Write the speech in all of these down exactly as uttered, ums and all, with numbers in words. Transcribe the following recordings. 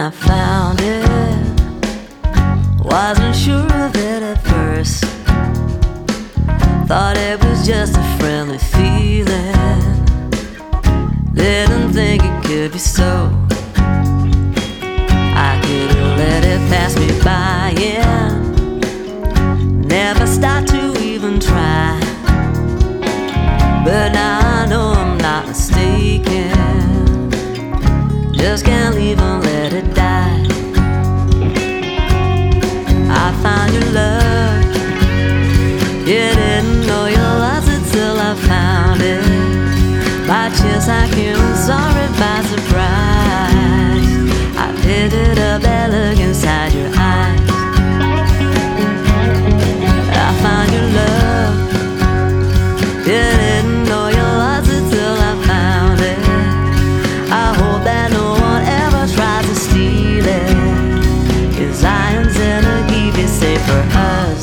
I found it. Wasn't sure of it at first. Thought it was just a friendly feeling. Didn't think it could be so. I couldn't let it pass me by, yeah. Never start to even try. But now I know I'm not mistaken. Just can't leave and let it die. I found your love. You didn't know you lost it till I found it. By chance I came and saw it by surprise. I picked it up, that look inside your eyes. I found your love. You didn't know you lost it till I found it. I hope that no one ever tries to steal it, 'cause I intend to keep it safe for us.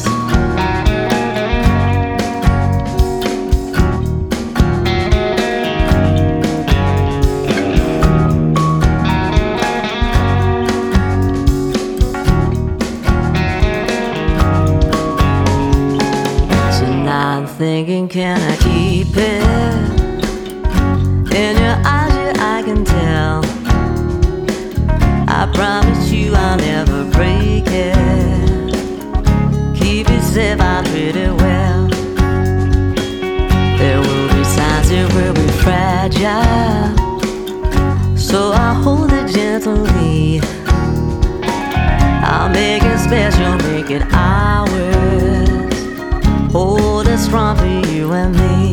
So now I'm thinking, can I keep it? In your eyes, yeah, I can tell. I promise you I'll never break it. Keep it safe, I'll treat it well. There will be times it will be fragile, so I'll hold it gently. I'll make it special, make it ours. Hold it strong for you and me.